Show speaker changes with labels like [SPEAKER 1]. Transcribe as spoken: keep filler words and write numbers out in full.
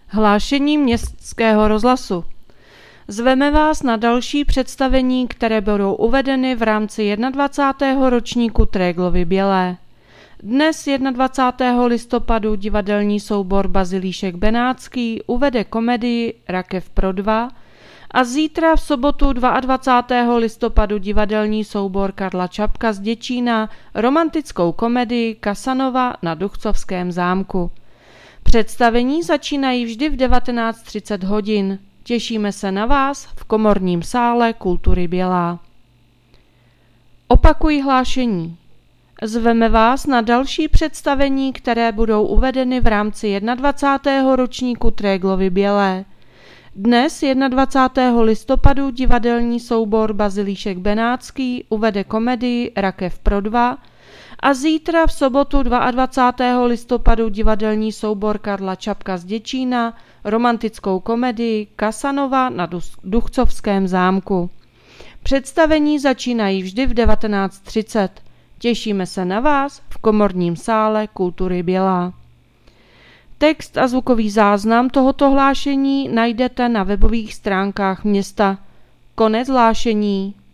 [SPEAKER 1] Hlášení Městského rozhlasu. Zveme vás na další představení, které budou uvedeny v rámci dvacátého prvního ročníku Tréglovy Bělé. Dnes dvacátého prvního listopadu divadelní soubor Bazilíšek Benátský uvede komedii Rakev pro dva a zítra v sobotu dvacátého druhého listopadu divadelní soubor Karla Čapka z Děčína romantickou komedii Casanova na Duchcovském zámku. Představení začínají vždy v devatenáct třicet hodin. Těšíme se na vás v Komorním sále Kultury Bělá. Opakuji hlášení. Zveme vás na další představení, které budou uvedeny v rámci dvacátého prvního ročníku Tréglovy Bělé. Dnes dvacátého prvního listopadu divadelní soubor Bazilíšek Benátský uvede komedii Rakev pro dva a zítra v sobotu dvacátého druhého listopadu divadelní soubor Karla Čapka z Děčína romantickou komedii Casanova na Duchcovském zámku. Představení začínají vždy v devatenáct třicet. Těšíme se na vás v Komorním sále Kultury Bělá. Text a zvukový záznam tohoto hlášení najdete na webových stránkách města. Konec hlášení.